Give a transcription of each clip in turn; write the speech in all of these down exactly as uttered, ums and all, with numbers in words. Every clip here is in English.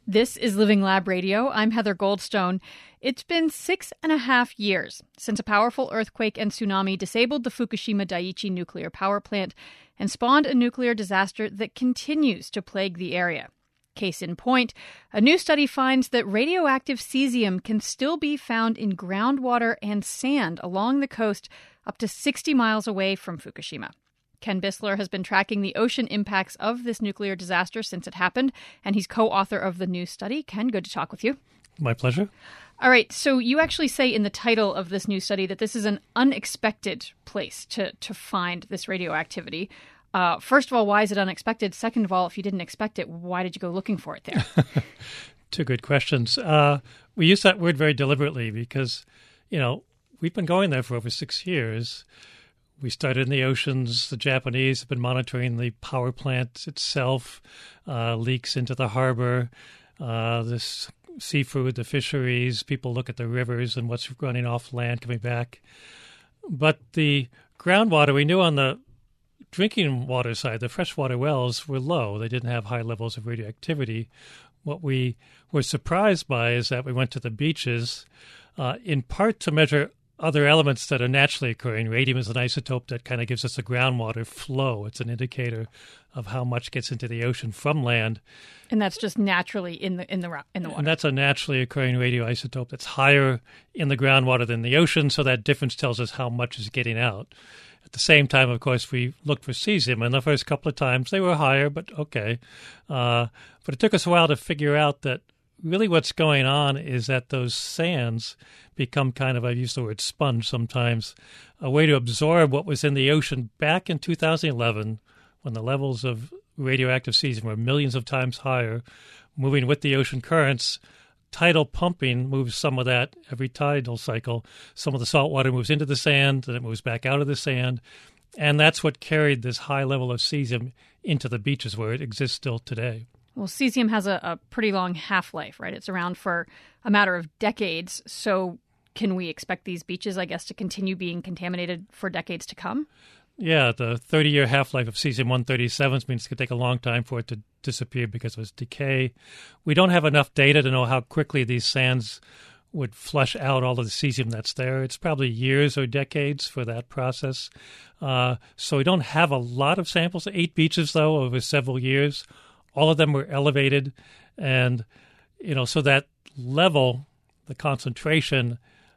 This is Living Lab Radio. I'm Heather Goldstone. It's been six and a half years since a powerful earthquake and tsunami disabled the Fukushima Daiichi nuclear power plant and spawned a nuclear disaster that continues to plague the area. Case in point, a new study finds that radioactive cesium can still be found in groundwater and sand along the coast up to sixty miles away from Fukushima. Ken Bissler has been tracking the ocean impacts of this nuclear disaster since it happened, and he's co-author of the new study. Ken, good to talk with you. My pleasure. All right, so you actually say in the title of this new study that this is an unexpected place to, to find this radioactivity. Uh, first of all, why is it unexpected? Second of all, if you didn't expect it, why did you go looking for it there? Two good questions. Uh, we use that word very deliberately because, you know, we've been going there for over six years. We started in the oceans. The Japanese have been monitoring the power plant itself, uh, leaks into the harbor, uh, this seafood, the fisheries. People look at the rivers and what's running off land coming back. But the groundwater, we knew on the drinking water side, the freshwater wells were low. They didn't have high levels of radioactivity. What we were surprised by is that we went to the beaches, uh, in part to measure other elements that are naturally occurring. Radium is an isotope that kind of gives us a groundwater flow. It's an indicator of how much gets into the ocean from land. And that's just naturally in the in the in the water. And that's a naturally occurring radioisotope that's higher in the groundwater than the ocean, so that difference tells us how much is getting out. At the same time, of course, we looked for cesium, and the first couple of times they were higher, but okay. Uh, but it took us a while to figure out that really what's going on is that those sands become kind of, I use the word sponge sometimes, a way to absorb what was in the ocean back in two thousand eleven when the levels of radioactive cesium were millions of times higher, moving with the ocean currents. Tidal pumping moves some of that every tidal cycle. Some of the salt water moves into the sand, then it moves back out of the sand. And that's what carried this high level of cesium into the beaches where it exists still today. Well, cesium has a, a pretty long half-life, right? It's around for a matter of decades. So can we expect these beaches, I guess, to continue being contaminated for decades to come? Yeah, the thirty-year half-life of cesium one thirty-seven means it could take a long time for it to disappear because of its decay. We don't have enough data to know how quickly these sands would flush out all of the cesium that's there. It's probably years or decades for that process. Uh, so we don't have a lot of samples. Eight beaches, though, over several years. All of them were elevated, and, you know, so that level, the concentration,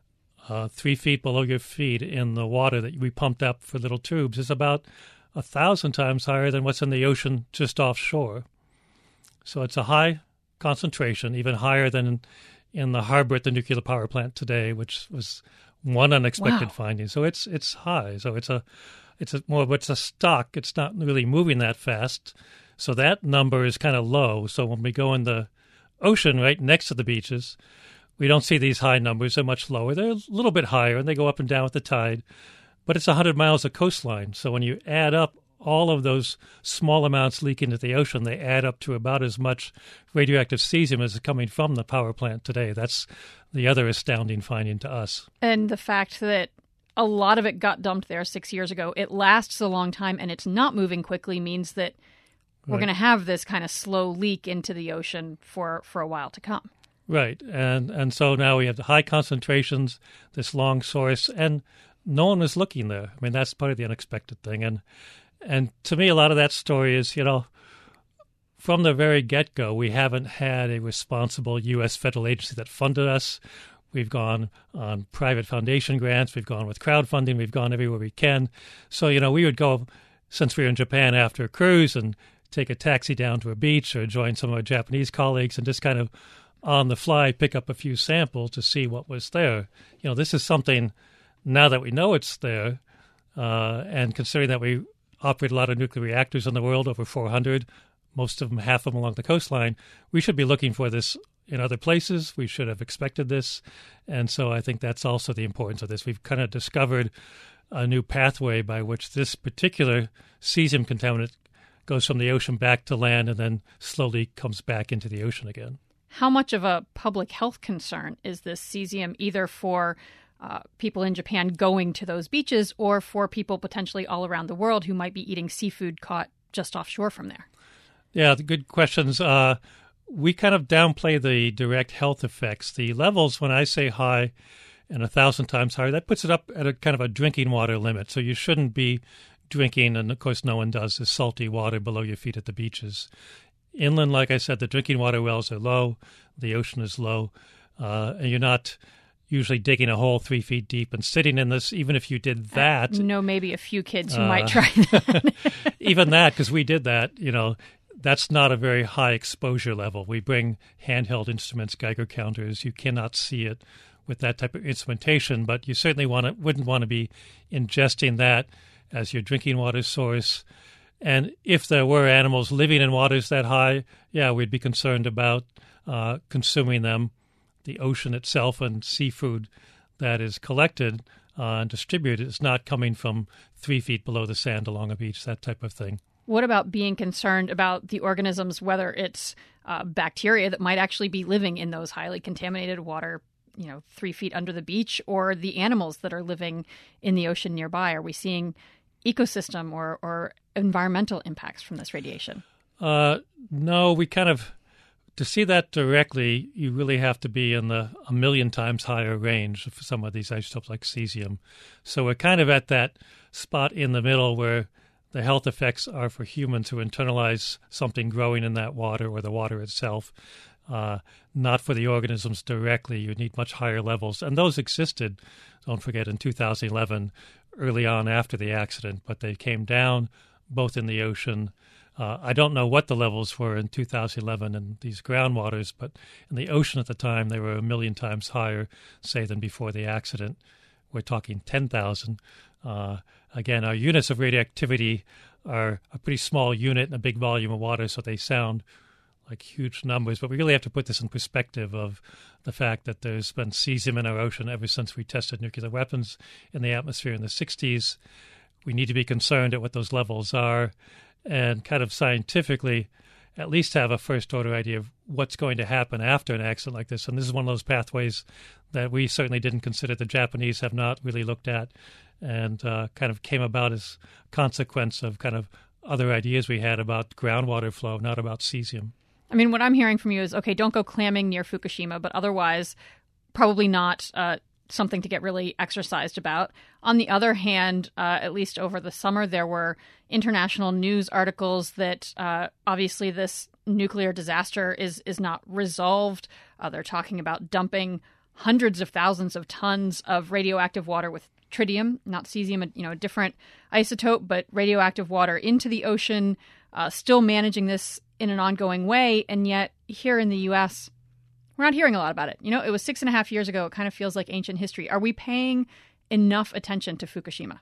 uh, three feet below your feet in the water that we pumped up for little tubes is about a thousand times higher than what's in the ocean just offshore. So it's a high concentration, even higher than in, in the harbor at the nuclear power plant today, which was one unexpected Wow. finding. So it's it's high. So it's a it's a more it's a stock. It's not really moving that fast. So that number is kind of low. So when we go in the ocean right next to the beaches, we don't see these high numbers. They're much lower. They're a little bit higher, and they go up and down with the tide. But it's one hundred miles of coastline. So when you add up all of those small amounts leaking into the ocean, they add up to about as much radioactive cesium as is coming from the power plant today. That's the other astounding finding to us. And the fact that a lot of it got dumped there six years ago, it lasts a long time, and it's not moving quickly means that we're Right. going to have this kind of slow leak into the ocean for, for a while to come. Right. And and so now we have the high concentrations, this long source, and no one was looking there. I mean, that's part of the unexpected thing. And and to me, a lot of that story is, you know, from the very get-go, we haven't had a responsible U S federal agency that funded us. We've gone on private foundation grants. We've gone with crowdfunding. We've gone everywhere we can. So, you know, we would go, since we were in Japan after a cruise, and take a taxi down to a beach or join some of our Japanese colleagues and just kind of on the fly pick up a few samples to see what was there. You know, this is something, now that we know it's there, uh, and considering that we operate a lot of nuclear reactors in the world, over four hundred, most of them, half of them along the coastline, we should be looking for this in other places. We should have expected this. And so I think that's also the importance of this. We've kind of discovered a new pathway by which this particular cesium contaminant goes from the ocean back to land and then slowly comes back into the ocean again. How much of a public health concern is this cesium, either for uh, people in Japan going to those beaches or for people potentially all around the world who might be eating seafood caught just offshore from there? Yeah, the good questions. Uh, we kind of downplay the direct health effects. The levels, when I say high and a thousand times higher, that puts it up at a kind of a drinking water limit. So you shouldn't be drinking, and of course no one does, this salty water below your feet at the beaches. Inland, like I said, the drinking water wells are low, the ocean is low, uh, and you're not usually digging a hole three feet deep and sitting in this. Even if you did that, uh, no, maybe a few kids who uh, might try that. Even that, because we did that, you know, that's not a very high exposure level. We bring handheld instruments, Geiger counters. You cannot see it with that type of instrumentation, but you certainly want to, wouldn't want to be ingesting that as your drinking water source. And if there were animals living in waters that high, yeah, we'd be concerned about uh, consuming them. The ocean itself and seafood that is collected uh, and distributed is not coming from three feet below the sand along a beach, that type of thing. What about being concerned about the organisms, whether it's uh, bacteria that might actually be living in those highly contaminated water, you know, three feet under the beach, or the animals that are living in the ocean nearby? Are we seeing ecosystem or, or environmental impacts from this radiation? Uh, no, we kind of... To see that directly, you really have to be in the a million times higher range for some of these isotopes like cesium. So we're kind of at that spot in the middle where the health effects are for humans who internalize something growing in that water or the water itself, uh, not for the organisms directly. You need much higher levels. And those existed, don't forget, in two thousand eleven, early on after the accident, but they came down both in the ocean. Uh, I don't know what the levels were in two thousand eleven in these groundwaters, but in the ocean at the time, they were a million times higher, say, than before the accident. We're talking ten thousand. Uh, again, our units of radioactivity are a pretty small unit in a big volume of water, so they sound like huge numbers. But we really have to put this in perspective of the fact that there's been cesium in our ocean ever since we tested nuclear weapons in the atmosphere in the sixties. We need to be concerned at what those levels are, and kind of scientifically at least have a first-order idea of what's going to happen after an accident like this. And this is one of those pathways that we certainly didn't consider. The Japanese have not really looked at, and uh, kind of came about as a consequence of kind of other ideas we had about groundwater flow, not about cesium. I mean, what I'm hearing from you is, okay, don't go clamming near Fukushima, but otherwise probably not uh, something to get really exercised about. On the other hand, uh, at least over the summer, there were international news articles that uh, obviously this nuclear disaster is is not resolved. Uh, they're talking about dumping hundreds of thousands of tons of radioactive water with tritium, not cesium, you know, a different isotope, but radioactive water into the ocean, uh, still managing this in an ongoing way. And yet here in the U S, we're not hearing a lot about it. You know, it was six and a half years ago. It kind of feels like ancient history. Are we paying enough attention to Fukushima?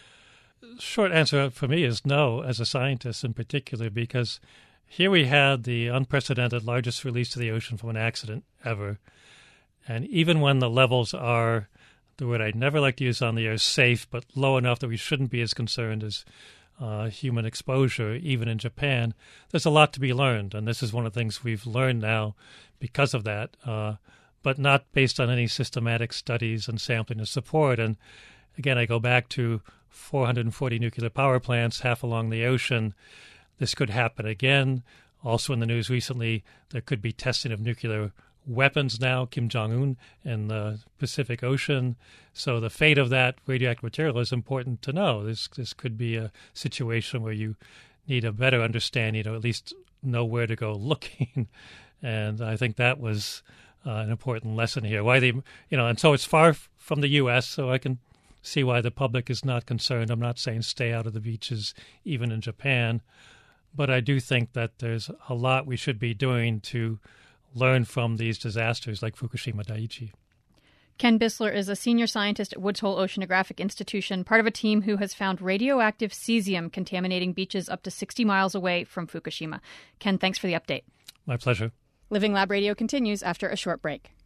Short answer for me is no, as a scientist in particular, because here we had the unprecedented largest release to the ocean from an accident ever. And even when the levels are, the word I'd never like to use on the air, safe, but low enough that we shouldn't be as concerned as uh, human exposure, even in Japan, there's a lot to be learned. And this is one of the things we've learned now because of that, uh, but not based on any systematic studies and sampling to support. And again, I go back to four hundred forty nuclear power plants, half along the ocean. This could happen again. Also in the news recently, there could be testing of nuclear weapons now, Kim Jong-un in the Pacific Ocean. So the fate of that radioactive material is important to know. This this could be a situation where you need a better understanding, or at least know where to go looking. And I think that was uh, an important lesson here. Why they, you know, and so it's far f- from the U S, so I can see why the public is not concerned. I'm not saying stay out of the beaches, even in Japan, but I do think that there's a lot we should be doing to learn from these disasters like Fukushima Daiichi. Ken Bissler is a senior scientist at Woods Hole Oceanographic Institution, part of a team who has found radioactive cesium contaminating beaches up to sixty miles away from Fukushima. Ken, thanks for the update. My pleasure. Living Lab Radio continues after a short break.